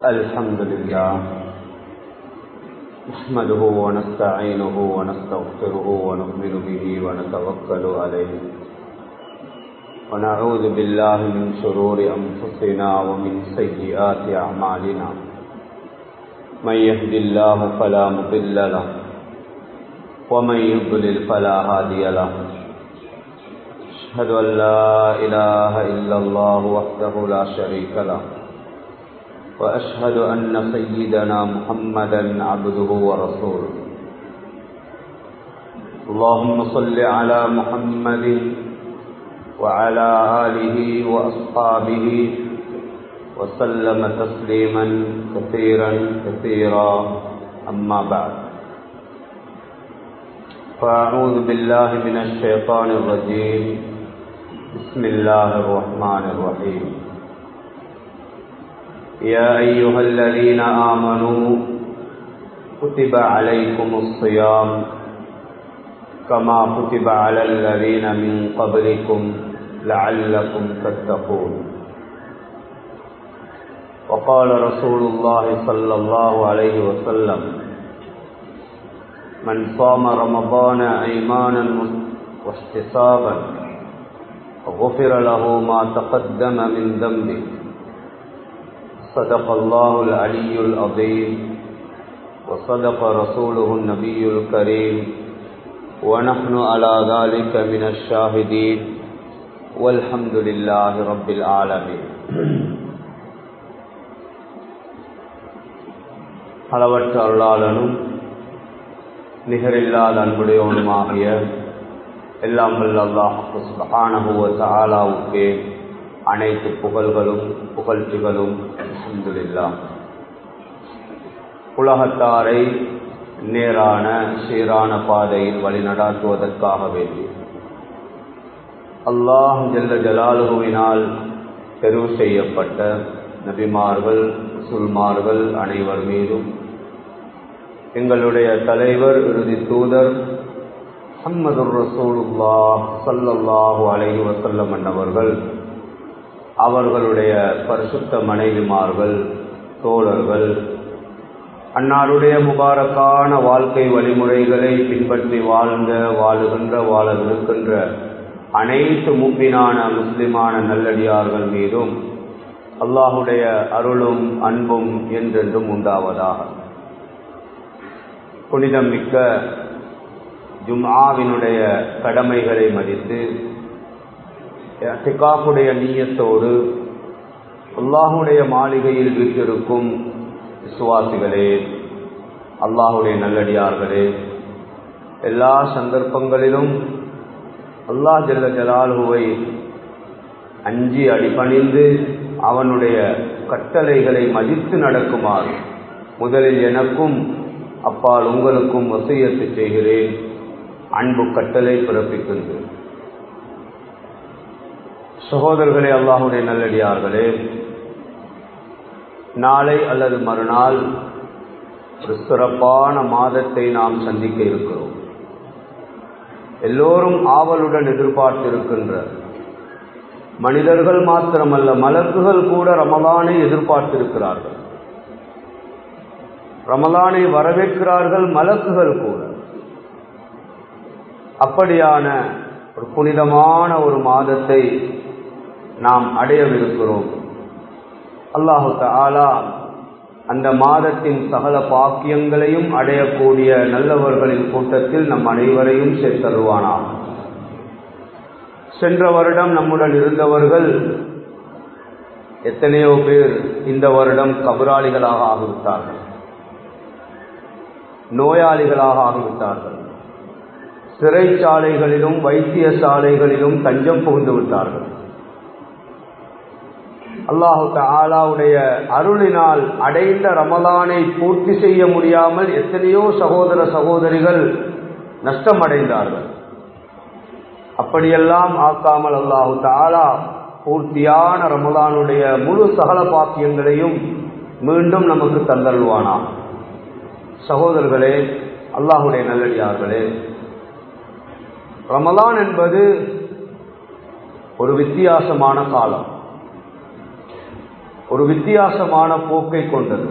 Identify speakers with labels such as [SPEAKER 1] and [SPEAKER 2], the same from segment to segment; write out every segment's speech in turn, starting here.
[SPEAKER 1] الحمد لله نحمده ونستعينه ونستغفره ونؤمن به ونتوكل عليه ونعوذ بالله من شرور أنفسنا ومن سيئات أعمالنا من يهد الله فلا مضل له ومن يضلل فلا هادي له أشهد أن لا إله إلا الله وحده لا شريك له وأشهد أن سيدنا محمدا عبده ورسوله اللهم صل على محمد وعلى آله وأصحابه وسلم تسليما كثيرا أما بعد فأعوذ بالله من الشيطان الرجيم بسم الله الرحمن الرحيم يا أيها الذين آمنوا كتب عليكم الصيام كما كتب على الذين من قبلكم لعلكم تتقون وقال رسول الله صلى الله عليه وسلم من صام رمضان إيمانا واحتسابا غفر له ما تقدم من ذنبه صدق الله العلي العظيم وصدق رسوله النبي الكريم ونحن على ذلك من الشاهدين والحمد لله رب العالمين. அளவற்ற அருளாளனும் நிகரில்லாத அன்புடையவனுமாகிய எல்லாம் வல்ல அல்லாஹ் சுப்ஹானஹு வ தஆலாவுக்கே அனைத்து புகழ்களும் புகழ்ச்சிகளும் அல்ஹம்துலில்லாஹ். உலகத்தாரை நேரான சீரான பாதையில் வழிநடாத்துவதற்காக வேண்டி அல்லாஹ் ஜல்ல ஜலாலுஹுவினால் தெரிவு செய்யப்பட்ட நபிமார்கள் ரசூல்மார்கள் அனைவர் மீதும் எங்களுடைய தலைவர் இறுதி தூதர் முஹம்மதுர் ரசூலுல்லாஹ் ஸல்லல்லாஹு அலைஹி வஸல்லம் அன்னவர்கள், அவர்களுடைய பரிசுத்த மனைவிமார்கள், தோழர்கள், அன்னாருடைய முபாரக்கான வாழ்க்கை வழிமுறைகளை பின்பற்றி வாழவிருக்கின்ற அனைத்து முஃமினான முஸ்லிமான நல்லடியார்கள் மீதும் அல்லாஹுடைய அருளும் அன்பும் என்றென்றும் உண்டாவதாக. புனிதம் மிக்க ஜும்ஆவினுடைய கடமைகளை மதித்து இஅ்திகாஃபுடைய நிய்யத்தோடு அல்லாஹுடைய மாளிகையில் வீற்றிருக்கும் விசுவாசிகளே, அல்லாஹுடைய நல்லடியார்களே, எல்லா சந்தர்ப்பங்களிலும் அல்லாஹ் ஜல்ல ஜலாலுஹுவை அஞ்சி அடிபணிந்து அவனுடைய கட்டளைகளை மதித்து நடக்குமாறு முதலில் எனக்கும் அப்பால் உங்களுக்கும் வசியத்து செய்கிறேன், அன்பு கட்டளை பிறப்பிக்கின்றேன். சகோதரர்களே, அல்லாஹுடைய நல்லடியார்களே, நாளை அல்லது மறுநாள் ஒரு சிறப்பான மாதத்தை நாம் சந்திக்க இருக்கிறோம். எல்லோரும் ஆவலுடன் எதிர்பார்த்திருக்கின்ற, மனிதர்கள் மாத்திரமல்ல மலக்குகள் கூட ரமலானை எதிர்பார்த்திருக்கிறார்கள். ரமலானை வரவேற்கிறார்கள் மலக்குகள் கூட. அப்படியான ஒரு புனிதமான ஒரு மாதத்தை நாம் அடையவிருக்கிறோம். அல்லாஹு தஆலா அந்த மாதத்தின் சகல பாக்கியங்களையும் அடையக்கூடிய நல்லவர்களின் கூட்டத்தில் நம் அனைவரையும் சேர்த்தருவானாம். சென்ற வருடம் நம்முடன் இருந்தவர்கள் எத்தனையோ பேர் இந்த வருடம் கபராளிகளாக ஆகிவிட்டார்கள், நோயாளிகளாக ஆகிவிட்டார்கள், சிறைச்சாலைகளிலும் வைத்தியசாலைகளிலும் தஞ்சம் புகுந்து விட்டார்கள். அல்லாஹு தஆலாவுடைய அருளினால் அடைந்த ரமலானை பூர்த்தி செய்ய முடியாமல் எத்தனையோ சகோதர சகோதரிகள் நஷ்டமடைந்தார்கள். அப்படியெல்லாம் ஆக்காமல் அல்லாஹு தஆலா பூர்த்தியான ரமலானுடைய முழு சகல பாக்கியங்களையும் மீண்டும் நமக்கு தந்தருள்வானாம். சகோதரர்களே, அல்லாஹுடைய நல்லடியார்களே, ரமலான் என்பது ஒரு வித்தியாசமான காலம். ஒரு வித்தியாசமான போக்கை கொண்டது.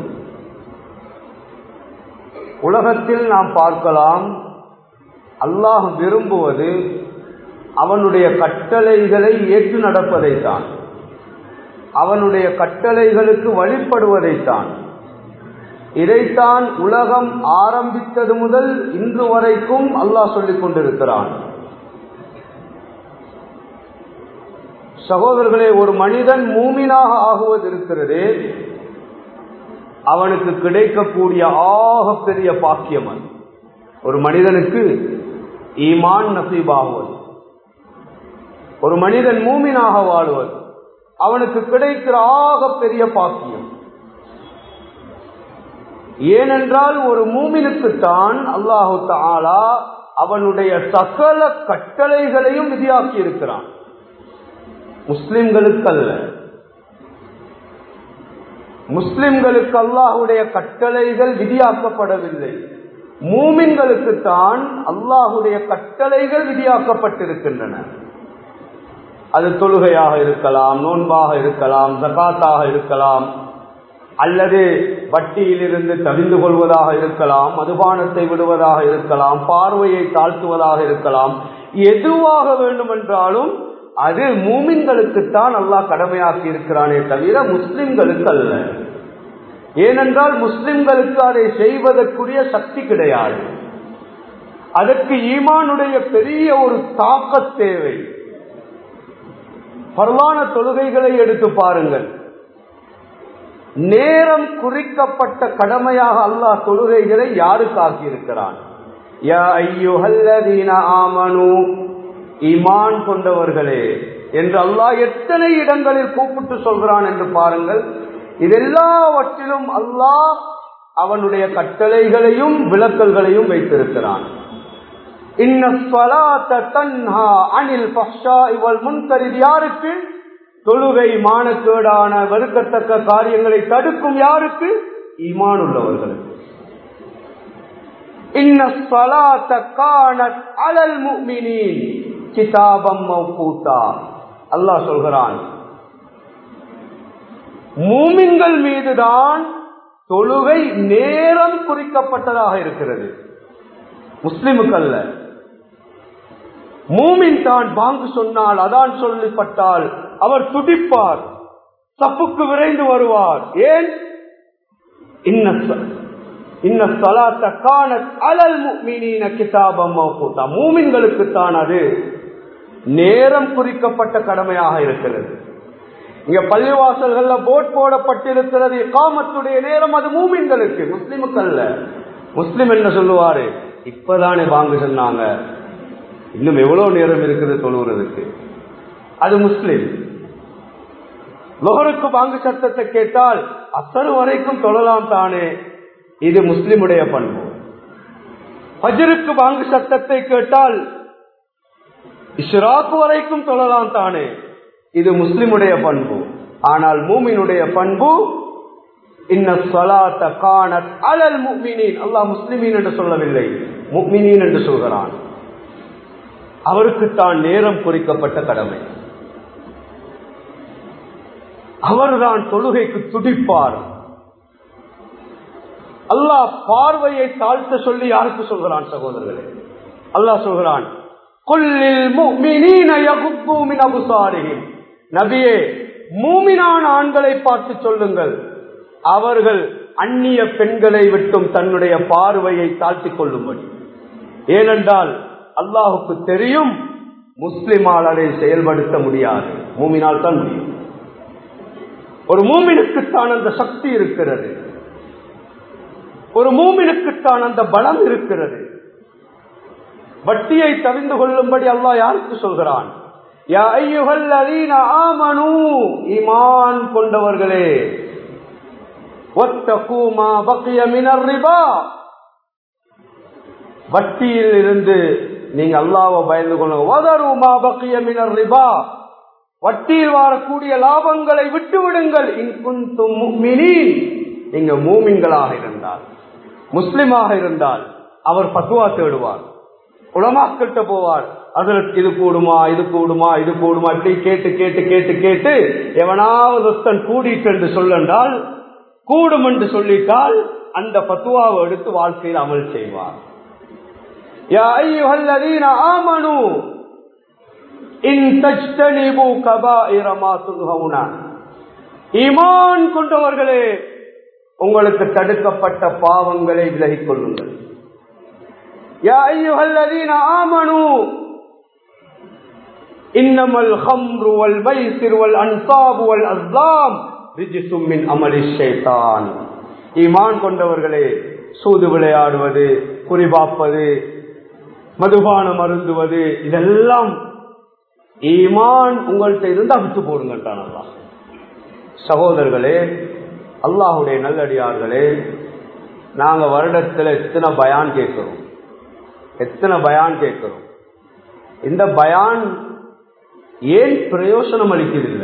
[SPEAKER 1] உலகத்தில் நாம் பார்க்கலாம், அல்லாஹ் விரும்புவது அவனுடைய கட்டளைகளை ஏற்று நடப்பதைத்தான், அவனுடைய கட்டளைகளுக்கு வழிபடுவதைத்தான். இதைத்தான் உலகம் ஆரம்பித்தது முதல் இன்று வரைக்கும் அல்லாஹ் சொல்லிக் கொண்டிருக்கிறான். சகோதரர்களே, ஒரு மனிதன் மூமினாக ஆகுவது இருக்கிறதே, அவனுக்கு கிடைக்கக்கூடிய ஆகப்பெரிய பாக்கியம் அது. ஒரு மனிதனுக்கு ஈமான் நசீபாகுவது, ஒரு மனிதன் மூமினாக வாழுவது, அவனுக்கு கிடைக்கிற ஆகப்பெரிய பாக்கியம். ஏனென்றால் ஒரு மூமினுக்குத்தான் அல்லாஹு தஆலா அவனுடைய சகல கட்டளைகளையும் விதியாக்கி இருக்கிறான், முஸ்லிம்களுக்கு அல்ல. முஸ்லிம்களுக்கு அல்லாஹுடைய கட்டளைகள் விதியாக்கப்படவில்லை, மூமின்களுக்குத்தான் அல்லாஹுடைய கட்டளைகள் விதியாக்கப்பட்டிருக்கின்றன. அது தொழுகையாக இருக்கலாம், நோன்பாக இருக்கலாம், ஜகாத்தாக இருக்கலாம், அல்லது வட்டியிலிருந்து தவிந்து கொள்வதாக இருக்கலாம், மதுபானத்தை விடுவதாக இருக்கலாம், பார்வையை தாழ்த்துவதாக இருக்கலாம். எதுவாக வேண்டுமென்றாலும் அது மூமின்களுக்குத்தான் அல்லாஹ் கடமையாக்கி இருக்கிறானே தவிர முஸ்லிம்களுக்கு அல்ல. ஏனென்றால் முஸ்லிம்களுக்கு அதை செய்வதற்குரிய சக்தி கிடையாது. அதற்கு ஈமானுடைய பெரிய ஒரு தாக்கத் தேவை. பரவான தொழுகைகளை எடுத்து பாருங்கள், நேரம் குறிக்கப்பட்ட கடமையாக அல்லாஹ் தொழுகைகளை யாருக்கு ஆக்கியிருக்கிறான்? யா அய்யுஹல்லதீன ஆமனூ, ஈமான் கொண்டவர்களே என்று அல்லாஹ் எத்தனை இடங்களில் கூப்பிட்டு சொல்கிறான் என்று பாருங்கள். இதெல்லாவற்றிலும் அல்லாஹ் அவனுடைய கட்டளைகளையும் விலக்கல்களையும் வைத்திருக்கிறான். இன்னஸ்ஸலாத்த தன்ஹா அனில் ஃபஹ்ஷாஇ வல் முன்கர், யாருக்கு? தொழுகை மானக்கேடான வெறுக்கத்தக்க காரியங்களை தடுக்கும். யாருக்கு? ஈமான் உள்ளவர்களுக்கு. இன்னஸ்ஸலாத்த கானத் அலல் முஃமினீன் கிதாபம் மவ்கூதா, அல்லாஹ் சொல்கிறான், மூமின்கள் மீதுதான் தொழுகை நேரம் குறிக்கப்பட்டதாக இருக்கிறது, முஸ்லிமுக்கு அல்ல. மூமின் தான் பாங்கு சொன்னால், அதான் சொல்லப்பட்டால் அவர் துடிப்பார், சப்புக்கு விரைந்து வருவார். ஏன்? இன்னஸ்ஸலாத்த கானத் அலல் முஃமினீன கிதாபம் மவ்கூதா, மூமின்களுக்கு தான் அது நேரம் குறிக்கப்பட்ட கடமையாக இருக்கிறது. இங்க பள்ளிவாசல்கள்ல போர்ட் போடப்பட்டிருக்கிறது, இகாமத்துடைய நேரம், அது மூமின்களுக்கு, முஸ்லிமுக்கு அல்ல. முஸ்லிம் என்ன சொல்லுவாரு? இப்பதானே பாங்கு சொன்னாங்க, இன்னும் எவ்வளவு நேரம் இருக்குது தொழுகிறதுக்கு. அது முஸ்லிம். லொஹருக்கு பாங்கு சத்தத்தை கேட்டால் அசர் வரைக்கும் தொழலாம் தானே, இது முஸ்லிமுடைய பண்பு. ஃபஜ்ருக்கு பாங்கு சத்தத்தை கேட்டால் இஷ்ராக் வரைக்கும் தொழலாம் தானே, இது முஸ்லிமுடைய பண்பு. ஆனால் மூமினுடைய பண்பு இன்னஸ்ஸலாத்த கானத் அலல் முஃமினீன், அல்லாஹ் முஸ்லிமீன் என்று சொல்லவில்லை, முஃமினீன் என்று சொல்கிறான். அவருக்குத்தான் நேரம் குறிக்கப்பட்ட கடமை. அவர்தான் தொழுகைக்கு துடிப்பார். அல்லாஹ் பார்வையை தாழ்த்த சொல்லி யாருக்கு சொல்கிறான் சகோதரர்களே? அல்லாஹ் சொல்கிறான், குல்லில் முஃமினீன யகுப்பு மின் அப்சாரிஹிம், நபியே மூமினான ஆண்களை பார்த்து சொல்லுங்கள், அவர்கள் அந்நிய பெண்களை விட்டும் தன்னுடைய பார்வையை தாழ்த்திக் கொள்ளும்படி. ஏனென்றால் அல்லாஹுக்கு தெரியும், முஸ்லிமால் அதை செயல்படுத்த முடியாது, மூமினால் தான் முடியும். ஒரு மூமினுக்குத்தான் அந்த சக்தி இருக்கிறது, ஒரு மூமினுக்குத்தான் அந்த பலம் இருக்கிறது. வட்டியை தவிந்து கொள்ளும்படி அல்லாஹ் யாருக்கு சொல்கிறான்? யா அய்யுஹல்லதீன ஆமனூ, ஈமான் கொண்டவர்களே, வத்தகூ மா பகிய மினர் ரிபா, வட்டியில் இருந்து நீங்க அல்லாஹ்வை பயந்து கொள்ளுங்க. வதரு மா பகிய மினர் ரிபா, வட்டியில் வரக்கூடிய லாபங்களை விட்டு விடுங்கள். இன் குன்தும் முஃமினீன், நீங்க மூமின்களாக இருந்தால், முஸ்லிமாக இருந்தால். அவர் ஃபத்வா தேடுவார், உலமாக்கிட்ட போவார், அதற்கு இது கூடுமா இது கூடுமா இது கூடுமா இப்படி கேட்டு கேட்டு கேட்டு கேட்டு எவனாவது ஒருத்தன் கூடிட்டு என்று சொல்லென்றால் கூடும் என்று சொல்லிட்டால் அந்த பத்துவாவை எடுத்து வாழ்க்கையில் அமல் செய்வார். யா அய்யுஹல்லதீன ஆமனூ இன் தஜ்தனிபு கபாயிர மா துன்ஹவுன, ஈமான் கொண்டவர்களே உங்களுக்கு தடுக்கப்பட்ட பாவங்களை விலகிக் கொள்ளுங்கள். யா அய்யுஹல்லதீன ஆமனூ இன்னமல் ஹம்ரு வல் மைசிர் வல் அன்சாபு வல் அஸ்லாம் ரிஜ்சும் மின் அமலிஷ் ஷைத்தான். ஈமான் கொண்டவர்களே, சூது விளையாடுவது, குறிபாப்பது, மதுபானம் அருந்துவது, இதெல்லாம் ஈமான் உங்கள்கிட்ட இருந்து அவித்து போடுங்கன்றான் அல்லாஹ். சகோதரர்களே, அல்லாஹுடைய நல்லடியார்களே, நாங்க வருடத்துல எத்தனை பயான் கேட்கிறோம், எத்தனை பயான் கேட்கிறோம். இந்த பயான் ஏன் பிரயோசனம் அளிக்குதில்லை?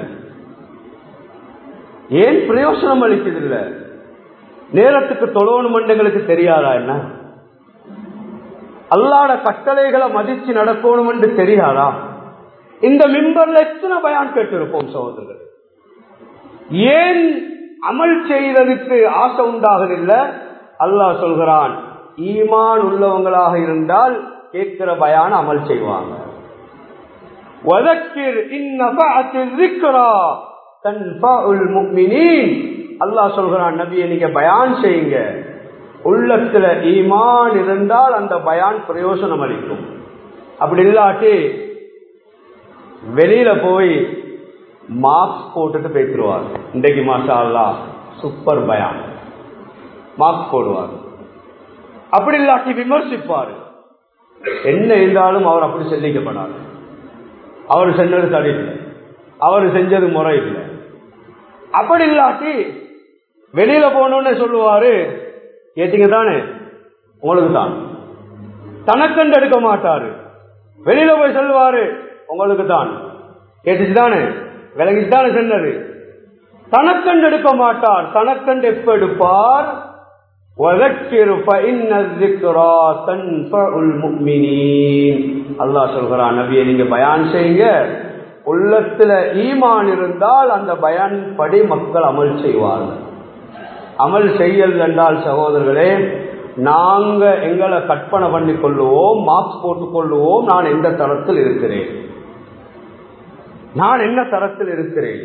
[SPEAKER 1] ஏன் பிரயோசனம் அளிக்குதில்லை? நேரத்துக்கு தொழணும் எங்களுக்கு தெரியாதா? என்ன அல்லாஹ்வுடைய கட்டளைகளை மதிச்சு நடக்கணும் என்று தெரியாதா? இந்த மிம்பர்ல எத்தனை பயான் கேட்டிருப்போம் சகோதரர்கள். ஏன் அமல் செய்வதற்கு ஆசை உண்டாகவில்லை? அல்லாஹ் சொல்கிறான், ஈமான் உள்ளவங்களாக இருந்தால் கேட்கிற பயான அமல் செய்வாங்க. வதக்கிர் இன் நஃபஅத்தில் ذிக்ரா தன்ஃபஉல் முஃமினீன். அல்லாஹ் சொல்கிறான், நபியே நீங்க பயான் செய்யுங்க, உள்ளத்துல ஈமான் இருந்தால் அந்த பயான் பிரயோசனம் அளிக்கும். அப்படி இல்லாட்டி வெளியில போய் மார்க்ஸ் போட்டுட்டு பேசிடுவார். இன்றைக்கு மாஷா அல்லாஹ் சூப்பர் பயான், மார்க்ஸ் போடுவார். அப்படி இல்லாட்டி விமர்சிப்பார். என்ன இருந்தாலும் அவர் அப்படி சொல்லிக்கப்படாது. அவர் செஞ்சது சரியில்லை, அவர் செஞ்சது முறை இல்லை. அப்படி இல்லாட்டி வெளியில போனோன்னு சொல்லுவாரு, கேட்டீங்க தானே உங்களுக்கு தான். தனக்கண்டு எடுக்க மாட்டாரு. வெளியில போய் சொல்லுவாரு, உங்களுக்கு தான் கேட்டுச்சுதானே, விலகிச்சுதானே சொன்னது. தனக்கண்டு எடுக்க மாட்டார். தனக்கண்டு எப்ப எடுப்பார்? அல்லாஹ் சொல்கிறான், நபியை நீங்க பயான் செய்யுங்க, உள்ளத்துல ஈமான் இருந்தால் அந்த பயான் படி மக்கள் அமல் செய்வார்கள். அமல் செய்யல் என்றால் சகோதரர்களே, நாங்க எங்களை கற்பனை பண்ணி கொள்ளுவோம், மார்க்ஸ் போட்டுக் கொள்ளுவோம், நான் எந்த தரத்தில் இருக்கிறேன், நான் என்ன தரத்தில் இருக்கிறேன்.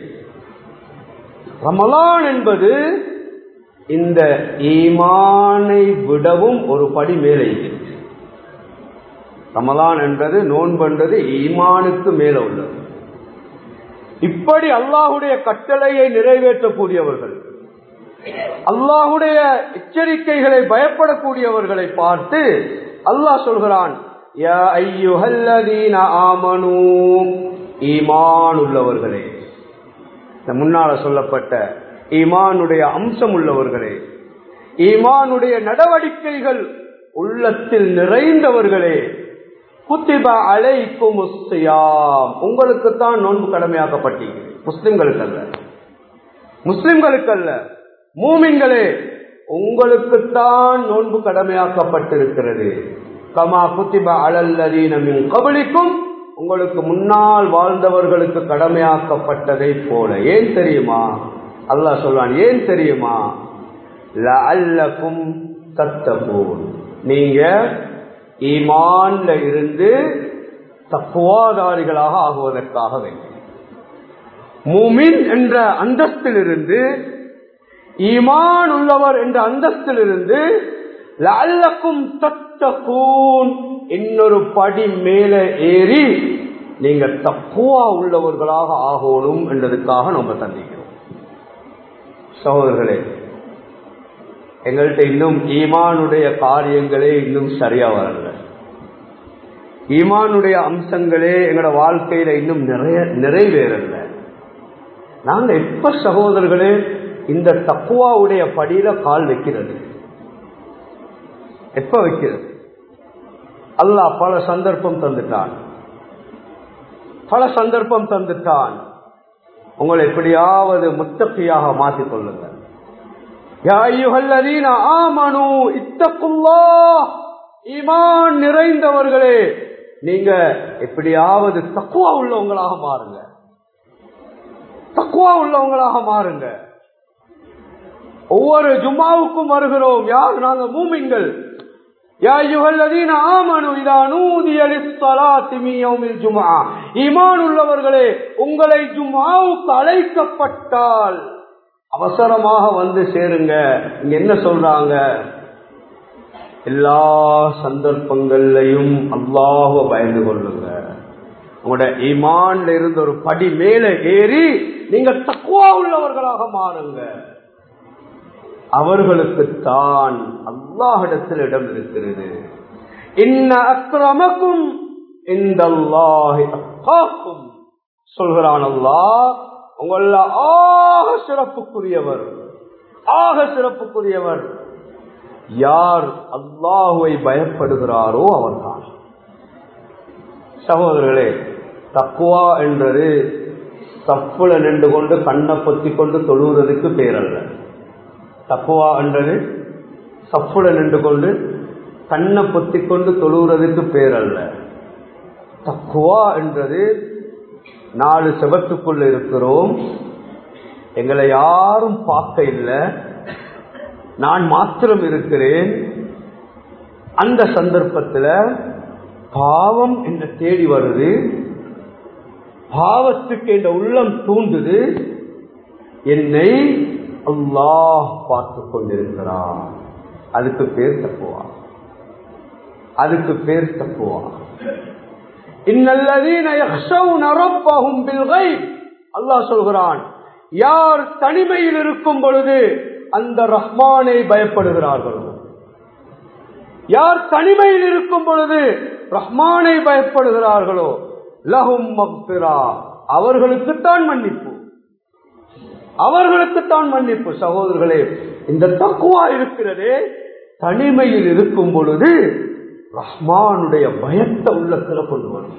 [SPEAKER 1] ரமலான் என்பது இந்த ஈமானை விடவும் ஒரு படி மேலே இருக்கிறது. ரமலான் என்பது, நோன்பு என்பது ஈமானுக்கு மேல உள்ளது. இப்படி அல்லாஹுடைய கட்டளையை நிறைவேற்றக்கூடியவர்கள், அல்லாஹுடைய எச்சரிக்கைகளை பயப்படக்கூடியவர்களை பார்த்து அல்லாஹ் சொல்கிறான், யா அய்யுஹல்லதீன ஆமனூ, ஈமான் உள்ளவர்களே. இந்த முன்னால சொல்லப்பட்ட ஈமானுடைய அம்சம் உள்ளவர்களே, ஈமானுடைய நடவடிக்கைகள் உள்ளத்தில் நிறைந்தவர்களே, குத்திப அலைக்குமுஸ் ஸியாம், உங்களுக்குத்தான் நோன்பு கடமையாக்கப்பட்டீங்க. முஸ்லிம்களுக்கு அல்ல, முஸ்லிம்களுக்கு அல்ல, மூமின்களே உங்களுக்குத்தான் நோன்பு கடமையாக்கப்பட்டிருக்கிறது. கமா குத்திப அலல்லதீன மின் கப்லிக்கும், உங்களுக்கு முன்னால் வாழ்ந்தவர்களுக்கு கடமையாக்கப்பட்டதை போல. ஏன் தெரியுமா? அல்லாஹ் சொல்றான், ஏன் தெரியுமா? லஅல்லகும் தத்தகூன், நீங்க ஈமான்ல இருந்து தக்வாதாரிகளாக ஆகுவதற்காக வேண்டும். மூமின் என்ற அந்தஸ்திலிருந்து, ஈமான் உள்ளவர் என்ற அந்தஸ்திலிருந்து லஅல்லகும் தத்தகூன் இன்னொரு படி மேல ஏறி நீங்க தக்வா உள்ளவர்களாக ஆகணும் என்றதுக்காக நம்ம சந்திக்கிறோம். சகோதரர்களே, எங்கள்கிட்ட இன்னும் ஈமானுடைய காரியங்களே இன்னும் சரியா வரல. ஈமானுடைய அம்சங்களே எங்களோட வாழ்க்கையில இன்னும் நிறைவேறல. நாங்க எப்ப சகோதரர்களே இந்த தக்வாவுடைய படியில கால் வைக்கிறது? எப்ப வைக்கிறது? அல்லாஹ் பல சந்தர்ப்பம் தந்துட்டான், பல சந்தர்ப்பம் தந்துட்டான். உங்களை எப்படியாவது முத்தகியாக மாற்றிக் கொள்ளுங்க. யா அய்யுஹல்லதீன ஆமனூ இத்தகுல்லாஹ், ஈமான் நிறைந்தவர்களே நீங்க எப்படியாவது தக்குவா உள்ளவங்களாக மாறுங்க, தக்குவா உள்ளவங்களாக மாறுங்க. ஒவ்வொரு ஜும்மாவுக்கும் வருகிறோம். யார்? நாங்க மூமின்கள். யா அய்யுஹல்லதீன ஆமனு இதா நூதிய லிஸ்ஸலாத்தி மின் யௌமில் ஜும்ஆ, ஈமான் உள்ளவர்களே, உங்களை ஜும்ஆவுக்கு அழைக்கப்பட்டால் அவசரமாக வந்து சேருங்க. இங்க என்ன சொல்றாங்க? எல்லா சந்தர்ப்பங்கள்லையும் அல்லாஹ்வை பயந்து கொள்ளுங்க. உங்களோட ஈமான்ல இருந்து ஒரு படி மேல ஏறி நீங்க தக்வா உள்ளவர்களாக மாறுங்க. அவர்களுக்குத்தான் அல்லாஹ்விடத்தில் இடம் இருக்கிறது. இன்ன அக்ரமக்கும் இந்தல்லாஹி அத்காக்கும் சொல்கிறான் அல்லாஹ். உங்கள ஆக சிறப்புக்குரியவர், ஆக சிறப்புக்குரியவர் யார் அல்லாஹ்வை பயப்படுகிறாரோ அவர்தான். சகோதரர்களே, தக்வா என்றது தப்புல நின்று கொண்டு கண்ணை பொத்தி கொண்டு தொழுவதற்கு பேரல்ல. தக்வா என்றது சப்புல நின்று கொண்டு கண்ணை பொத்தி கொண்டு தொழுவதற்கு பேரல்ல. தக்வா என்றது 4 செவத்துக்குள்ள இருக்கிறோம், எங்களை யாரும் பார்க்க இல்லை, நான் மாத்திரம் இருக்கிறேன். அந்த சந்தர்ப்பத்தில் பாவம் என்ன தேடி வருது, பாவத்துக்கு என்ற உள்ளம் தூண்டுது, என்னை அல்லாஹ் பார்த்து கொண்டிருக்கிறார். அதுக்கு பேர் தக்குவா, அதுக்கு பேர் தக்குவா. இன்னல்லதீன யக்ஷௌன ரப்பஹும் பில் கைப், அல்லாஹ் சொல்கிறான், யார் தனிமையில் இருக்கும் பொழுது அந்த ரஹ்மானை பயப்படுகிறார்களோ, யார் தனிமையில் இருக்கும் பொழுது ரஹ்மானை பயப்படுகிறார்களோ, லஹும் மக்ஃபிரா, அவர்களுக்குத்தான் மன்னிப்பு, அவர்களுக்குத்தான் மன்னிப்பு. சகோதரர்களே, இந்த தக்வா இருக்கிறதே, தனிமையில் இருக்கும் பொழுது ரஹ்மானுடைய பயத்தை உள்ளத்துல கொண்டு வரும்.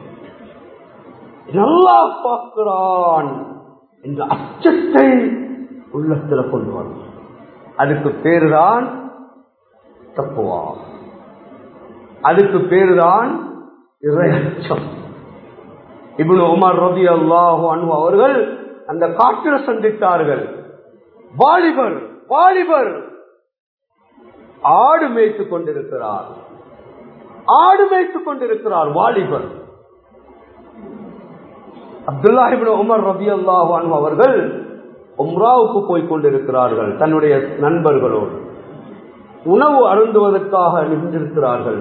[SPEAKER 1] நல்லா பார்க்கிறான் என்ற அச்சத்தை உள்ளத்துல கொண்டு வரும். அதுக்கு பேருதான் தக்வா, அதுக்கு பேருதான் இறையச்சம். இப்னு உமர் ரலியல்லாஹு அன்ஹு அவர்கள் அந்த காட்டில் சந்தித்தார்கள். வாலிபர், வாலிபர் ஆடு மேய்த்துக் கொண்டிருக்கிறார், ஆடு மேய்த்துக் கொண்டிருக்கிறார் வாலிபர். அப்துல்லாஹ் இப்னு உமர் ரலியல்லாஹு அன்ஹு அவர்கள் உம்ராவுக்கு போய் கொண்டிருக்கிறார்கள். தன்னுடைய நண்பர்களோடு உணவு அருந்துவதற்காக நின்றிருக்கிறார்கள்.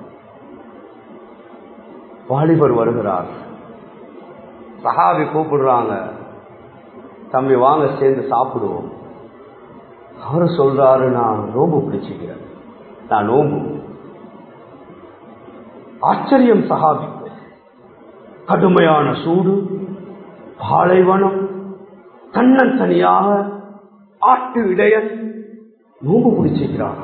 [SPEAKER 1] வாலிபர் வருகிறார். சஹாபி கூப்பிடுறாங்க, தம்பி வாங்க சேர்ந்து சாப்பிடுவோம். அவரு சொல்றாரு, நான் நோம்பு பிடிச்சுக்கிறேன், நான் நோம்பு. ஆச்சரியம் சஹாபி. கடுமையான சூடு, பாலைவனம், தன்னன் தனியாக ஆட்டு இடையன் நோம்பு பிடிச்சிக்கிறார்.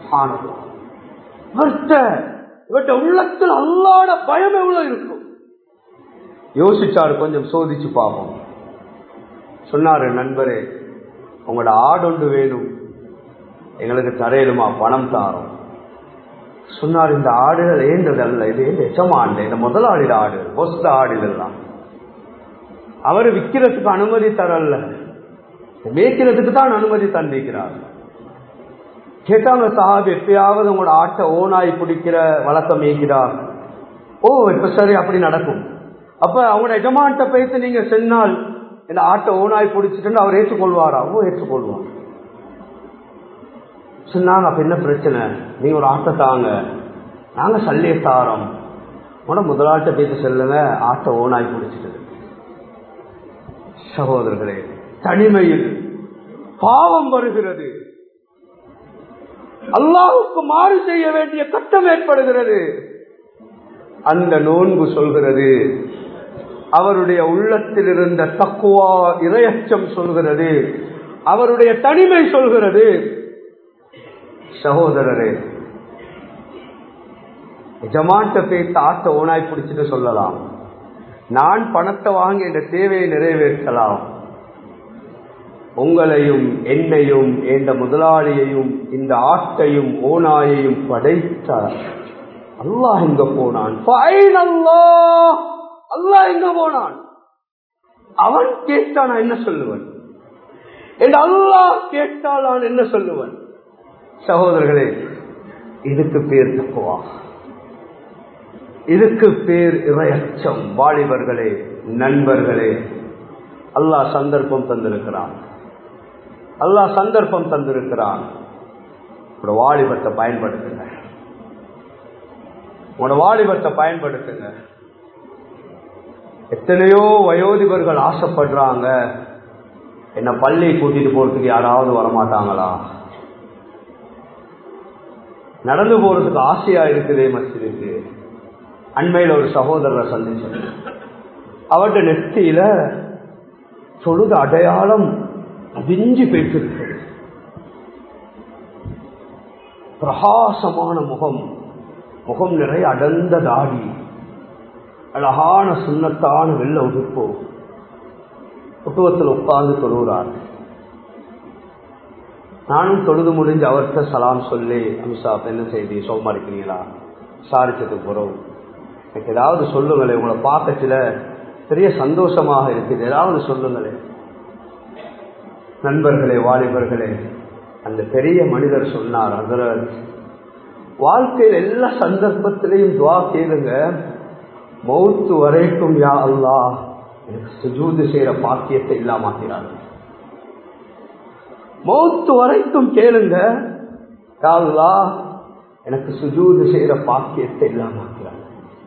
[SPEAKER 1] இவற்ற உள்ளத்தில் அல்லாஹ்வுடைய பயம் எவ்வளவு இருக்கும் யோசிச்சாரு. கொஞ்சம் சோதிச்சு பார்ப்போம். சொன்னாரு, நண்பரே, உங்களோட ஆடொண்டு வேணும், எங்களுக்கு தரையிலுமா, பணம் தாரோம். சொன்னார், இந்த ஆடுகள் ஏண்டது அல்ல, இது எச்சமாண்ட, இந்த முதலாளிட ஆடு, ஒஸ்த ஆடு, இதெல்லாம் அவரு விற்கிறதுக்கு அனுமதி தரல, மேய்க்கிறதுக்கு தான் அனுமதி தந்திக்கிறார். கேட்டாங்க சஹாபி, எப்பயாவது உங்களோட ஆட்டை ஓனாய் பிடிக்கிற வழக்கம் மேய்க்கிறார்? ஓ, இப்ப சரி, அப்படி நடக்கும். அப்ப அவங்களோட எஜமான்ட்ட பேசி நீங்க சொன்னால் இந்த ஆட்டை ஓனாய் பிடிச்சிட்டு அவர் ஏற்றுக்கொள்வாரா? ஓ, ஏற்றுக்கொள்வார். சொன்னாங்க, அப்ப என்ன பிரச்சனை, நீங்க ஒரு ஆட்டை தாங்க, நாங்க சல்லிய தாரோம், உன முதலாட்ட பேச சொல்லுங்க, ஆட்டை ஓனாய் பிடிச்சிட்டு. சகோதரர்களே, தனிமையில் பாவம் வருகிறது, அல்லாஹ்வுக்கு மாறு செய்ய வேண்டிய கட்டம் ஏற்படுகிறது. அந்த நோன்பு சொல்கிறது, அவருடைய உள்ளத்தில் இருந்த தக்வா இறையச்சம் சொல்கிறது, அவருடைய தனிமை சொல்கிறது. சகோதரரே, எஜமான்ட்ட பேச ஆட்டை ஓனாய் பிடிச்சிட்டு சொல்லலாம், நான் பணத்தை வாங்கி இந்த தேவையை நிறைவேற்றலாம். உங்களையும் என்னையும் இந்த முதலாளியையும் இந்த ஆட்டையும் ஓனாயையும் படைத்த அல்லாஹ் எங்க போனான், அல்லாஹ் எங்க போனான்? அவன் கேட்டா நான் என்ன சொல்லுவன்? என்று அல்லாஹ் கேட்டால் நான் என்ன சொல்லுவன்? சகோதரர்களே, இதுக்கு பேர் தக்குவா, இதுக்கு பேர் இறையச்சம். வாலிபர்களே, நண்பர்களே, அல்லாஹ் சந்தர்ப்பம் தந்திருக்கிறான், அல்லாஹ் சந்தர்ப்பம் தந்திருக்கிறான். உங்களோட வாலிபத்தை பயன்படுத்துங்க, உங்களோட வாலிபத்தை பயன்படுத்துங்க. எத்தனையோ வயோதிபர்கள் ஆசைப்படுறாங்க, என்ன பள்ளி கூட்டிட்டு போறதுக்கு யாராவது வரமாட்டாங்களா, நடந்து போறதுக்கு ஆசையா இருக்குதே மஸ்ஜிதுக்கு. அண்மையில ஒரு சகோதரரை சந்திச்சேன். அவருடைய நெத்தியில தொழுத அடையாளம் அதிஞ்சு போயிட்டு, பிரகாசமான முகம், முகம் நிறைய அடர்ந்த தாடி, அழகான சுண்ணத்தான வெள்ள உடுப்பு, குட்டுவத்தில் உட்கார்ந்து தொழுகிறார். நானும் தொழுது முடிஞ்சு அவர்கிட்ட சலாம் சொல்லி, அம்சா என்ன செய்தி, சோமா இருக்கிறீங்களா, விசாரிச்சதுக்கு போறோம், எனக்கு ஏதாவது சொல்லுங்களேன், உங்களை பார்க்கச்சில பெரிய சந்தோஷமாக இருக்குது, ஏதாவது சொல்லுங்களேன். நண்பர்களே, வாலிபர்களே, அந்த பெரிய மனிதர் சொன்னார், ஹஜ்ரத், வாழ்க்கையில் எல்லா சந்தர்ப்பத்திலையும் துவா கேளுங்க, மௌத்து வரைக்கும் யா அல்லாஹ் எனக்கு சுஜூது செய்யற பாக்கியத்தை இல்லாமாக்கிறாங்க. மௌத்து வரைக்கும் கேளுங்க, யா அல்லாஹ் எனக்கு சுஜூது செய்யற பாக்கியத்தை இல்லாமாக்கிறாங்க.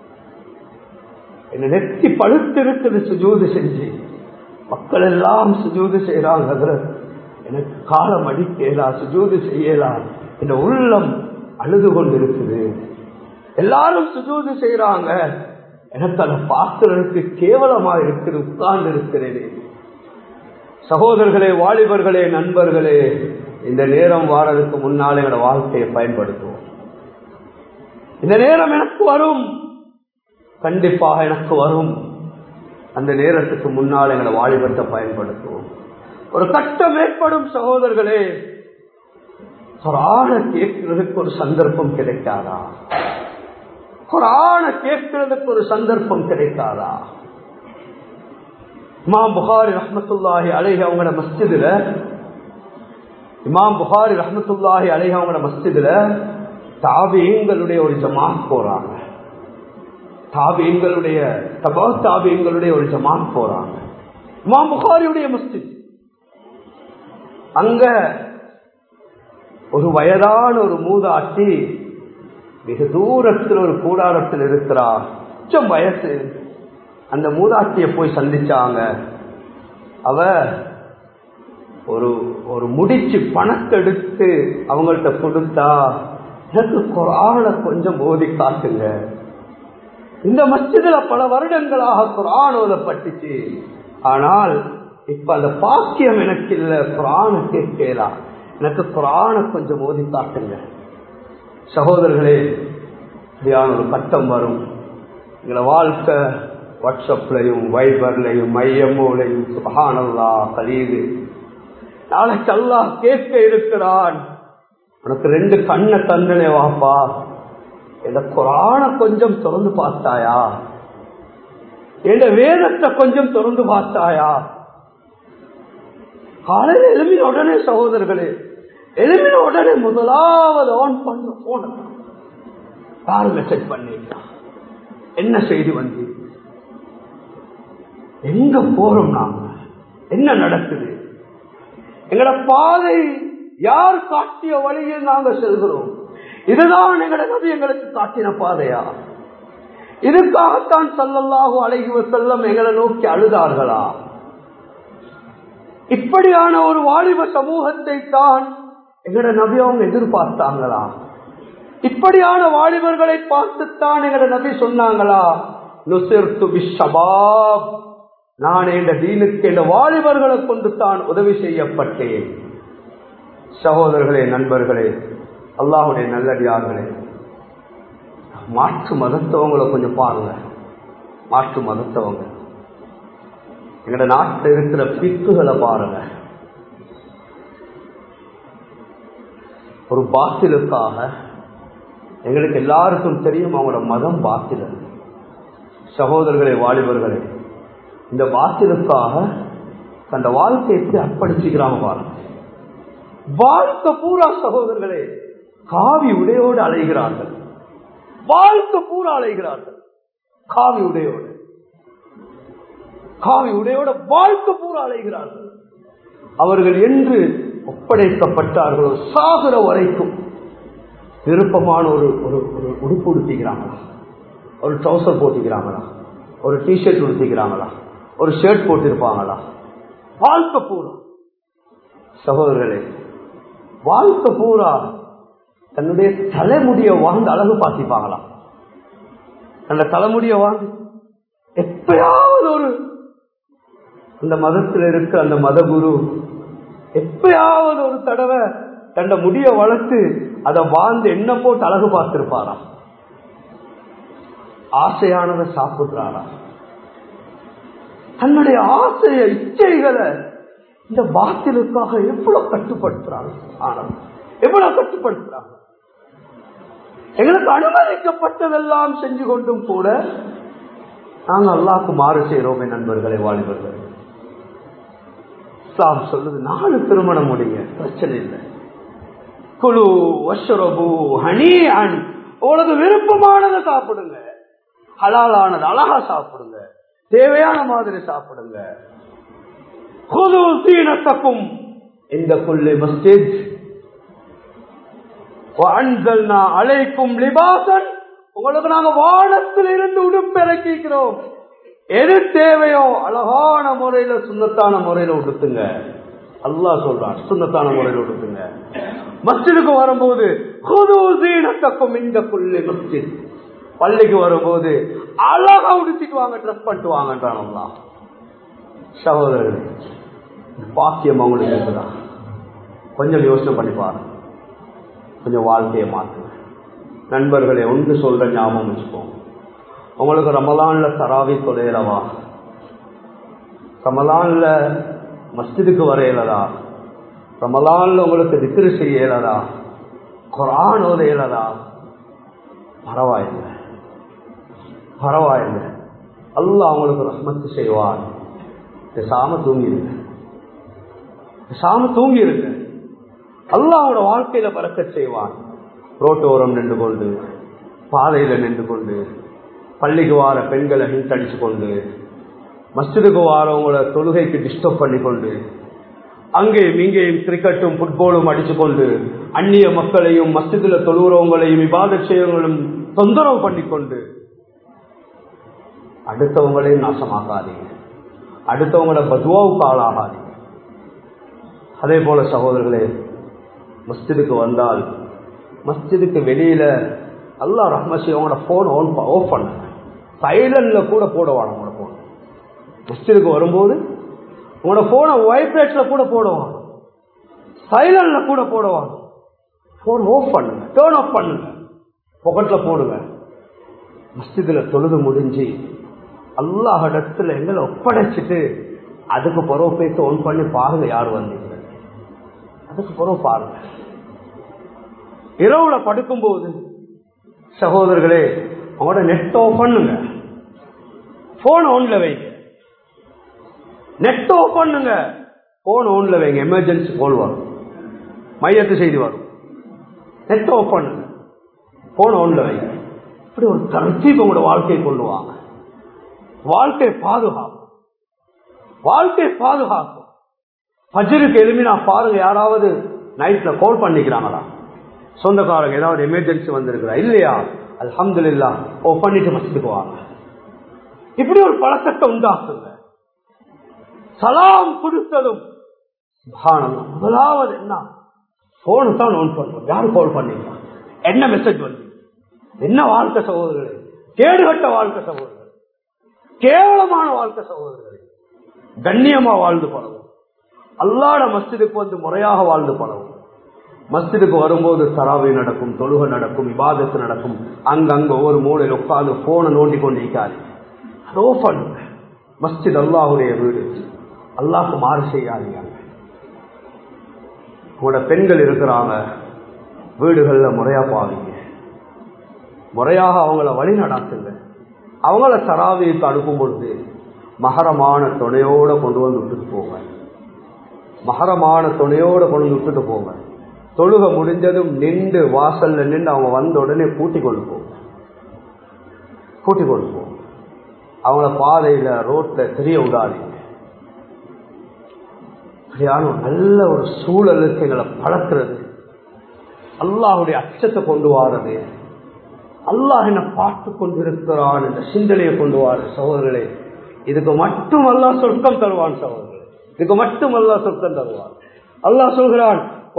[SPEAKER 1] என்ன நெத்தி பழுத்து இருக்குது சுஜூது செஞ்சு, மக்கள் எல்லாம் சுஜூது செய்யறாங்க, எனக்கு காலம் அடிக்கலாம், சுஜூது செய்யலாம், இந்த உள்ளம் அழுது கொண்டு இருக்குது. எல்லாரும் சுஜூது செய்யறாங்க, எனக்கு அதை பார்க்கிறதுக்கு கேவலமா இருக்குது, உட்கார்ந்து இருக்கிறேனே. சகோதரர்களே, வாலிபர்களே, நண்பர்களே, இந்த நேரம் வாரதுக்கு முன்னாலே என்னோட வாழ்க்கையை பயன்படுத்துவோம். இந்த நேரம் எனக்கு வரும், கண்டிப்பாக எனக்கு வரும். அந்த நேரத்துக்கு முன்னால் எங்களை வாலிபத்தை பயன்படுத்துவோம். ஒரு கட்டம் ஏற்படும் சகோதரர்களே, குர்ஆனை கேட்கிறதுக்கு ஒரு சந்தர்ப்பம் கிடைக்காதா? குர்ஆனை கேட்கிறதுக்கு ஒரு சந்தர்ப்பம் கிடைக்காதா? இமாம் புகாரி ரஹ்மத்துல்லாஹி அலைஹி அவங்களோட மஸ்ஜிதுல, இமாம் புகாரி ரஹ்மத்துல்லாஹி அலைஹி அவங்களோட மஸ்ஜிதுல தாபீன்களுடைய ஒரு ஜமாத் போறாங்க. தாபீன்களுடைய தபா தாபீன்களுடைய ஒரு ஜமாத் போறாங்க. இமாம் புகாரியுடைய மஸ்ஜித். அங்க ஒரு வயதான ஒரு மூதாட்டி மிக தூரத்தில் ஒரு கூடாரத்தில் இருக்கிறார், கொஞ்சம் வயசு. அந்த மூதாட்டியை போய் சந்திச்சாங்க. அவ ஒரு முடிச்சு பணத்தை எடுத்து அவங்கள்ட்ட கொடுத்தா, எனக்கு குர்ஆனை கொஞ்சம் ஓதி காட்டுங்க. இந்த மஸ்ஜிதுல பல வருடங்களாக குர்ஆன் ஓதப்பட்டுச்சு, ஆனால் இப்ப அந்த பாக்கியம் எனக்கு இல்ல, குர்ஆனை கேட்கலாம், எனக்கு குர்ஆனை கொஞ்சம் ஓதி காட்டுங்க. சகோதரர்களே, சரியான ஒரு கட்டம் வரும். எங்களை வாழ்க்கை வாட்ஸ்அப்லையும் வைபர்லையும் மையமோலையும் சுப்ஹானல்லாஹ் கலீது. நாளைக்கு அல்லாஹ் கேட்க இருக்கிறான், உனக்கு 2 கண்ணை தந்தனே வாப்பா, இந்த குர்ஆனை கொஞ்சம் திறந்து பார்த்தாயா, இந்த வேதத்தை கொஞ்சம் திறந்து பார்த்தாயா? காலையில் எழுமின உடனே சகோதரர்களே, எழுமின உடனே முதலாவது ஆன் பண்ண போன யாரு மெசேஜ் பண்ணிட்டா, என்ன செய்தி வந்து, எங்க போறோம், நாங்க என்ன நடக்குது, எங்கட பாதை யார் காட்டிய வழியில் நாங்க செல்கிறோம், இதுதான் எங்கட நபி எங்களுக்கு காட்டின பாதையா? இதுக்காகத்தான் ஸல்லல்லாஹு அலைஹி வஸல்லம் எங்களை நோக்கி அழுதார்களா? இப்படியான ஒரு வாலிப சமூகத்தை தான் எங்கட நபி அவங்க எதிர்பார்த்தாங்களா? இப்படியான வாலிபர்களை பார்த்துத்தான் எங்கட நபி சொன்னாங்களா, நுஸிர்து பிஷ்ஷபாப், நான் இந்த தீனுக்கு இந்த வாலிபர்களை கொண்டு தான் உதவி செய்யப்பட்டேன். சகோதரர்களே, நண்பர்களே, அல்லாஹ்வுடைய நல்லடியார்களே, மாற்று மதத்தவங்களை கொஞ்சம் பாருங்க. மாற்று மதத்தவங்க எங்கட நாட்டில் இருக்கிற பிக்குகளை பாருங்க. ஒரு பாத்திலுக்காக எங்களுக்கு எல்லாருக்கும் தெரியும் அவங்களோட மதம் பாத்திலன். சகோதரர்களே, வாலிபர்களே, இந்த பாத்திலுக்காக தந்த வாழ்க்கை எப்படி அர்ப்பணிச்சுக்கிறாங்க பாருங்க. வாழ்க்கை பூரா சகோதரர்களே காவி உடையோடு அலைகிறார்கள். வாழ்க்கை பூரா அலைகிறார்கள் காவி உடையோடு. காவி உடையோட வாழ்க்கை பூரா அலைகிறார்கள். அவர்கள் என்று ஒப்படைக்கப்பட்டார்களோ சாகுற வரைக்கும் விருப்பமான ஒரு உடுப்பு உடுத்திக்கிறாங்களா, ஒரு ட்ரௌசர் போட்டிக்கிறாங்களா, ஒரு டிஷர்ட் உடுத்திக்கிறாங்களா, ஒரு ஷர்ட் போட்டிருப்பாங்களா? வாழ்க்கை பூரா சகோதரர்களே, வாழ்க்கை பூரா தன்னுடைய தலைமுடிய வாழ்ந்து அழகு பார்த்திப்பாங்களா? அந்த தலைமுடிய வாழ்ந்து எப்பயாவது ஒரு அந்த மதத்தில் இருக்க அந்த மதகுரு எப்பயாவது ஒரு தடவை தன்னை முடிய வளர்த்து அதை வாழ்ந்து என்ன போட்டு அழகு பார்த்திருப்பாரா? ஆசையானதை சாப்பிடுறாரா? தன்னுடைய ஆசைய இச்சைகளை இந்த பாத்திலுக்காக எவ்வளவு கட்டுப்படுத்துறாங்க. எவ்வளவு கட்டுப்படுத்துறாங்க. எங்களுக்கு அனுமதிக்கப்பட்டதெல்லாம் செஞ்சு கொண்டும் கூட நாங்கள் அல்லாஹ்வுக்கு மாறு செய்யறோமே நண்பர்களே, வாலிபர்களே. இஸ்லாம் சொல்லுது 4 திருமணம் முடிங்க, பிரச்சனை இல்லை. குலு வஷ்ரபு ஹனீஅன், உங்களுக்கு விருப்பமானதை சாப்பிடுங்க, ஹலாலானது அழகா சாப்பிடுங்க, தேவையான மாதிரி சாப்பிடுங்க. குது தீனத்தக்கும் இந்த குல்லி மஸ்ஜித் வஅன்ஸல்னா அலைக்கும் லிபாஸன், உங்களுக்கு நாங்க வானத்தில் இருந்து உடுப்பு இறக்கிக்கிறோம். எது தேவையோ அழகான முறையில சுன்னத்தான முறையில உடுத்துங்க. அல்லாஹ் சொல்றான், சுன்னத்தான முறையில உடுத்துங்க. மஸ்ஜிதுக்கு வரும்போது குது தீனத்தக்கும் இந்த குல்லி மஸ்ஜித், பள்ளிக்கு வரும்போது அழகா உடுத்திட்டு வாங்க, ட்ரெஸ் பண்ணிட்டு வாங்கன்றான் அல்லாஹ். சகோதரர்களே, பாக்கியம் அவங்களுக்கு இருக்குதா? கொஞ்சம் யோசனை பண்ணி பாருங்க, கொஞ்சம் வாழ்க்கையை மாற்றுங்க. நண்பர்களே, ஒன்று சொல்ற ஞாபகம் வச்சுக்கோங்க. உங்களுக்கு ரமலான்ல தராவி தொலைலவா, ரமலான்ல மஸ்ஜிதுக்கு வரையலதா, ரமலான்ல உங்களுக்கு திக்ரு செய்யலதா, குர்ஆன் ஓத இயலதா, பரவாயில்லை, பரவாயில்லை. அல்லாஹ் உங்களுக்கு ரஹ்மத்து செய்வான். பேசாம தூங்கிருங்க, பேசாம தூங்கிருங்க. அல்லாஹ்வோட வாழ்க்கையில பரக்கத் செய்வான். ரோட்டோரம் நின்று கொண்டு, பாதையில நின்று கொண்டு, பள்ளிக்கு வார பெண்களை ஹிண்ட் அடிச்சு கொண்டு, மஸ்ஜிதுக்கு வாரவங்கள தொழுகைக்கு டிஸ்டர்ப் பண்ணி கொண்டு, அங்கேயும் இங்கேயும் கிரிக்கெட்டும் ஃபுட்பாலும் அடிச்சு கொண்டு, அந்நிய மக்களையும் மஸ்ஜிதுல தொழுகிறவங்களையும் இபாதத் செய்யறவங்களும் தொந்தரவு பண்ணி கொண்டு அடுத்தவங்களையும் நாசமாக்காதீங்க, அடுத்தவங்களோட பதுவாவுக்கு ஆளாகாதீங்க. அதே போல சகோதரர்களே, மஸ்ஜிதுக்கு வந்தால் மஸ்ஜிதுக்கு வெளியில அல்லாஹ் ரஹ்மத் செய்வங்களோட போன் ஆஃப் பண்ண, சைலண்ட்ல கூட போடுவாங்க. உங்களோட போன் மஸ்ஜிதுக்கு வரும்போது உங்களோட போனை வைப்ரேட்ல கூட போடுவாங்க, சைலண்ட்ல கூட போடுவாங்க. போன் ஆஃப் பண்ணுங்க, டர்ன் ஆஃப் பண்ணுங்க, பாக்கெட்ல போடுங்க. மஸ்ஜிதுல தொழுது முடிஞ்சு அல்லாஹ் இடத்துல எங்களை ஒப்படைச்சிட்டு அதுக்கு பிறகு போயிட்டு ஒன் பண்ணி பாருங்க யார் வந்தீங்க, அதுக்கு பிறகு பாருங்க. இரவுல படுக்கும் போது சகோதரர்களே, அவங்களோட நெட் ஆஃப் பண்ணுங்க, போன் ஆன்ல வைங்க, நெட் ஆஃப் பண்ணுங்க, போன் ஆன்ல வைங்க. எமர்ஜென்சி கால் வரும், மையத்து செய்தி வரும், நெட் ஆஃப் பண்ணுங்க, போன் ஆன்ல வைங்க. இப்படி ஒரு தர்த்தீப் உங்களோட வாழ்க்கையை கொண்டு வாங்க. வாழ்க்கை பாதுகாக்கும், வாழ்க்கை பாதுகாக்கும். ஃபஜ்ருக்கு எழுமினா பாருங்க, யாராவது நைட்ல கால் பண்ணிக்கிறாங்களா, சொந்தக்காரங்க ஏதாவது எமர்ஜென்சி வந்திருக்கிறா இல்லையா, அல்ஹம்துலில்லாஹ் ஓ பண்ணிட்டு மஸ்ஜிதுக்கு வாங்க. இப்படி ஒரு பழக்கத்தை உண்டாக்குங்க. சலாம் கொடுத்ததும் சுப்ஹானல்லாஹ், முதலாவது என்ன, போன் தான் ஆன் பண்ணுவோம். யாரு கால் பண்ணீங்களா, என்ன மெசேஜ் வந்து, என்ன வாழ்க்கை சகோதரர்களே, கேடுகட்ட வாழ்க்கை சகோதரர்கள், கேவலமான வாழ்க்கை சகோதரர்களே. கண்ணியமா வாழ்ந்து பழகும், அல்லாஹ்வுடைய மஸ்ஜிதுக்கு வந்து முறையாக வாழ்ந்து பழகும். மஸ்ஜிதுக்கு வரும்போது தராவி நடக்கும், தொழுகை நடக்கும், இபாதத்து நடக்கும். அங்கங்க ஒவ்வொரு மூலையில் உட்கார்ந்து போனை நோண்டி கொண்டிருக்காது. மஸ்ஜித் அல்லாஹ்வுடைய வீடு, அல்லாஹ்க்கு மாறு செய்யாதீங்க. உங்களோட பெண்கள் இருக்கிறாங்க, வீடுகள்ல முறையா பாவீங்க, முறையாக அவங்கள வழி நடாத்துங்க. அவங்கள தராவிக்கு அனுப்பும் பொழுது மஹரமான துணையோட கொண்டு வந்து விட்டுட்டு போங்க. மஹரமான துணையோட கொண்டு வந்து விட்டுட்டு போங்க. தொழுக முடிஞ்சதும் நின்று வாசல்ல நின்று அவங்க வந்த உடனே கூட்டிக் கொண்டு போங்க. கூட்டிக் கொண்டு போங்க. அவங்கள பாதையில ரோட்ல தெரிய விடாதீங்க. நல்ல ஒரு சூழலுக்கு எங்களை பழக்கிறது, அல்லாஹுடைய அச்சத்தை கொண்டு வாரது, அல்லாஹ் என்ன பார்த்து கொண்டிருக்கிறான் என்ற சிந்தனையை கொண்டு வாரு. சகோதரர்களே, இதுக்கு மட்டும் அல்லாஹ் சொர்க்கம் தருவான். சகோதரர்களே, இதுக்கு மட்டும் அல்லாஹ் சொர்க்கம் தருவான். அல்லாஹ் சொல்கிறான்,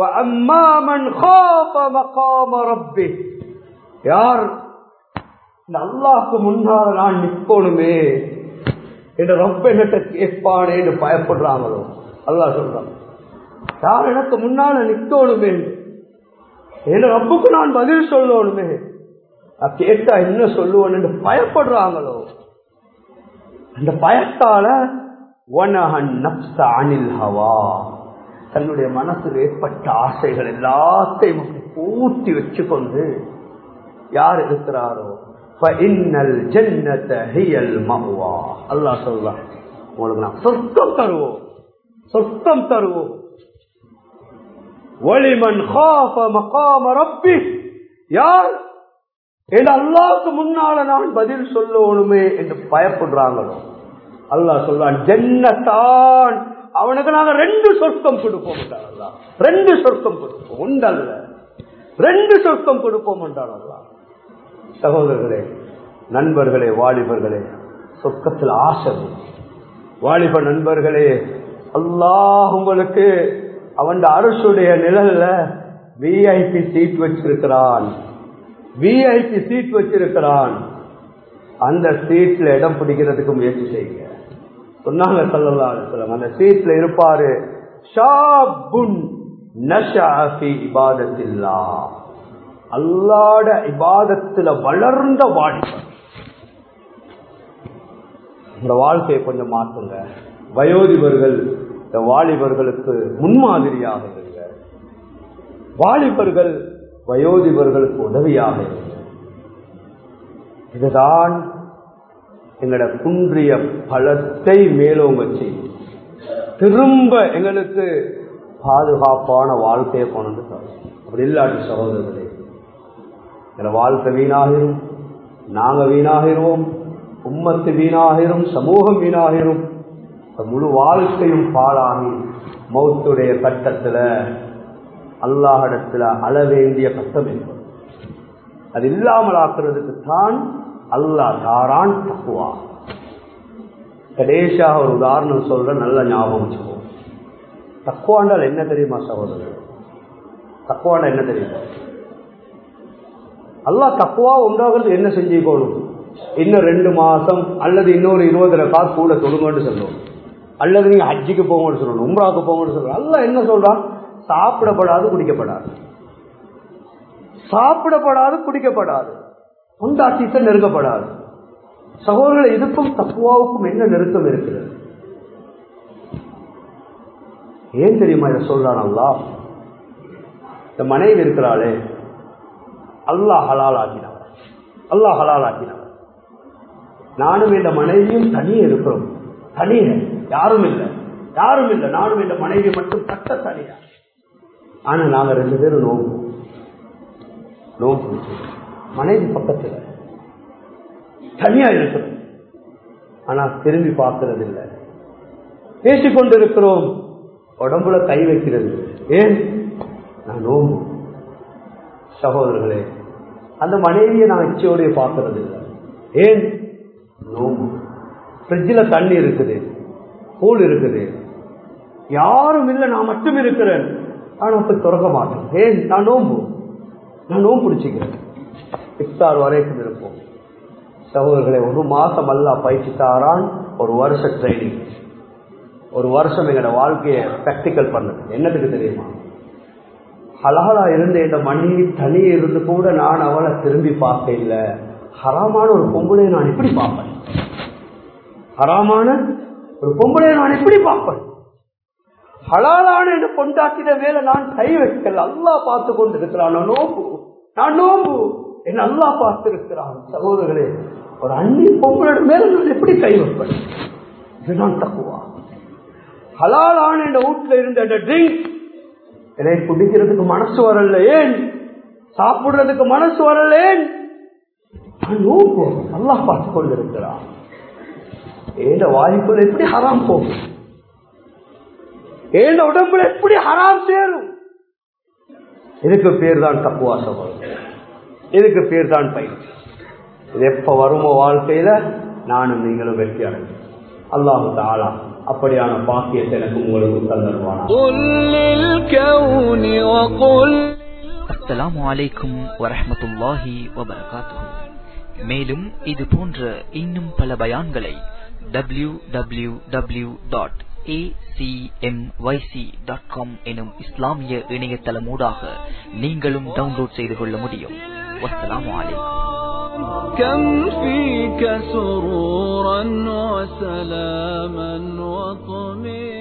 [SPEAKER 1] யார் இந்த அல்லாஹ்க்கு முன்னால நான் நிற்போனுமே என்ற ரப்ப என்கிட்ட கேட்பானே என்று பயப்படுறாங்களோ, அல்லாஹ் சொல்றான், யார் எனக்கு முன்னால நிற்கணுமே என்ற ரப்புக்கு நான் பதில் சொல்லணுமே, கேட்டா என்ன சொல்லுவேன் என்று பயப்படுறாங்களோ, அந்த பயத்தால தன்னுடைய மனசில் ஏற்பட்ட ஆசைகள் எல்லாத்தையும் பூர்த்தி வச்சு கொண்டு யார் இருக்கிறாரோ அல்லாஹ் சொல்றான், உங்களுக்கு நான் சொர்க்கம் தருவோம், சொர்க்கம் தருவோம். வலிமன் காஃப மகாம ரப்பி, யார் அல்லாஹ்வுக்கு முன்னால நான் பதில் சொல்லணுமே என்று பயப்படுறாங்களோ, அல்லாஹ் சொல்றான், ஜன்னத்தான், அவனுக்கு நாங்க 2 சொர்க்கம் கொடுப்போம் என்றார் அல்லாஹ். 2 சொர்க்கம் கொடுப்போம், உண்டல்ல, 2 சொர்க்கம் கொடுப்போம் என்றார் அல்லாஹ். சகோதரர்களே, நண்பர்களே, வாலிபர்களே, சொர்க்கத்தில் ஆசை. வாலிப நண்பர்களே, அல்லாஹ் உங்களுக்கு அவன் அரசுடைய நிழல்ல விஐபி சீட் வச்சிருக்கிறான், விஐபி சீட் வச்சிருக்கிறான். அந்த சீட்ல இடம் பிடிக்கிறதுக்கு முயற்சி செய்யுங்க. சொன்னாங்க ஸல்லல்லாஹு அலைஹி வஸல்லம், அந்த சீட்ல இருப்பாரு ஷாபுன் நஷஅ ஃபீ இபாதத்தில்லாஹ், அல்லாஹ்வுட இபாதத்துல வளர்ந்த வாலிபர். இந்த வாழ்க்கையை கொஞ்சம் மாற்றுங்க. வயோதிபர்கள் இந்த வாலிபர்களுக்கு முன்மாதிரியாக இருங்க. வாலிபர்கள் வயோதிபர்களுக்கு உதவியாக இருங்க. இதுதான் எங்களோட குன்றிய பலத்தை மேலோங்க செய்யும். திரும்ப எங்களுக்கு பாதுகாப்பான வாழ்க்கையை கொண்டு தரும். அப்படி இல்லாட்டி சகோதரர்களே, எங்களோட வாழ்க்கை வீணாகிரும், நாங்க வீணாகிறோம், உம்மத்து வீணாகிரும், சமூகம் வீணாகிரும், முழு வாழ்க்கையும் பாழாகி மௌத்துடைய கட்டத்துல அல்லாஹிடத்துல அழ வேண்டிய கஷ்டம் என்பது. அது இல்லாமல் ஆக்குறதுக்கு தான் அல்லாஹ் தாரான் தக்குவா. கடைசியாக ஒரு உதாரணம் சொல்ற, நல்ல ஞாபகம் வச்சுக்கோ. தக்குவாண்டால் என்ன தெரியுமா சகோதரர்? தக்குவாண்டா என்ன தெரியுமா? அல்லாஹ் தக்குவா உண்டாகிறது என்ன செஞ்சுக்கணும்? இன்னும் 2 மாசம் அல்லது இன்னொரு 20 ரக்காத் கூட தொழுங்கன்னு சொல்லுவோம், அல்லது நீங்க ஹஜ்ஜுக்கு போங்கன்னு சொல்லணும், உம்ராவுக்கு போங்கன்னு சொல்லணும். அல்லாஹ் என்ன சொல்றான்? சாப்பிடப்படாது, குடிக்கப்படாது, சாப்பிடப்படாது, குடிக்கப்படாது, உண்டாட்டித்த நெருங்கப்படாது. சகோதரர்கள், இதுக்கும் தக்குவாவுக்கும் என்ன நெருக்கம் இருக்கிறது? ஏன் தெரியுமா இதை சொல்றான் அல்லாஹ்? இந்த மனைவி இருக்கிறாளே, அல்லாஹ் ஹலால் ஆக்கினவர், அல்லாஹ் ஹலால் ஆக்கினவர். நானும் இந்த மனைவியும் தனியே இருக்கிறோம், தனியே, யாரும் இல்லை, யாரும் இல்லை, நானும் இந்த மனைவி மட்டும் தட்ட தனியா. ஆனா நாங்க 2 பேரும் நோம்பு மனைவி பக்கத்துல தனியா இருக்கிறோம். ஆனா திரும்பி பார்க்கறது இல்லை, பேசிக்கொண்டிருக்கிறோம், உடம்புல கை வைக்கிறது. ஏன்? நான் நோம்பு. சகோதரர்களே, அந்த மனைவியை நான் இச்சையோடைய பார்க்கறது இல்லை. ஏன்? நோம்பு. ஃப்ரிட்ஜில் தண்ணி இருக்குது, கூழ் இருக்குது, யாரும் இல்லை, நான் மட்டும் இருக்கிறேன். ஆனா போய் திறக்க மாட்டேன். ஏன்? நான் நோம்பு, நான் நோம்பு பிடிச்சிக்கிறேன். இஃப்தார் வரைக்கும் இருப்போம். சகோதரர்களை, 1 மாசம் அல்லாஹ் பயிற்சி தாரான், 1 வருஷ ட்ரைனிங், 1 வருஷம் எங்களோட வாழ்க்கையை பிராக்டிக்கல் பண்ணது. என்னதுக்கு தெரியுமா? ஹலாலா இருந்த இந்த மனைவி தனியே இருந்து கூட நான் அவளை திரும்பி பார்க்க இல்லை. ஹராமான ஒரு பொம்பளையை நான் எப்படி பார்ப்பேன்? ஹராமான ஒரு பொம்பளையை நான் எப்படி பார்ப்பேன்? ஹலாலான என்று கொண்டாக்கின வேலை நான் கை வைக்கல. அல்லாஹ் பார்த்து கொண்டு இருக்கிறான். நான் நோம்பு, நான் நோம்பு.
[SPEAKER 2] என்ன அல்லாஹ் பார்த்திருக்கிறான். சகோதரர்களே, ஒரு அந்நிய பொங்கலோட மேல நான் எப்படி கை வைப்பேன்? இதுதான் தக்குவா. ஹலாலான இந்த வீட்டுல இருந்த ட்ரிங்க் என்னை குடிக்கிறதுக்கு மனசு வரல, ஏன் சாப்பிடுறதுக்கு மனசு வரல, ஏன் அல்லாஹ் பார்த்து கொண்டிருக்கிறான். ஏண்ட வாய்ப்புல எப்படி ஹராம் போகும், ஏண்ட உடம்புல எப்படி ஹராம் சேரும்? இதுக்கு பேர் தான் தக்குவா சகோதரர்களே, இதுக்கு பேர் தான் பயிற்சி. இது எப்ப வருமோ வாழ்க்கையில நானும் நீங்களும் வெற்றி அடையும். அல்லாஹ் தஆலா அப்படியான பாக்கியத்தை எனக்கு உங்களுக்கு தந்தருவானா.
[SPEAKER 3] அஸ்ஸலாமு அலைக்கும் வரஹ்மத்துல்லாஹி வபரகாத்துஹு. மேலும் இது போன்ற இன்னும் பல பயான்களை www.acmyc.com எனும் இஸ்லாமிய இணையதளமூடாக நீங்களும் டவுன்லோட் செய்து கொள்ள முடியும். வஸ்ஸலாமு அலைக்கும்.
[SPEAKER 4] كم فيك سرورا وسلاما وطمئنانا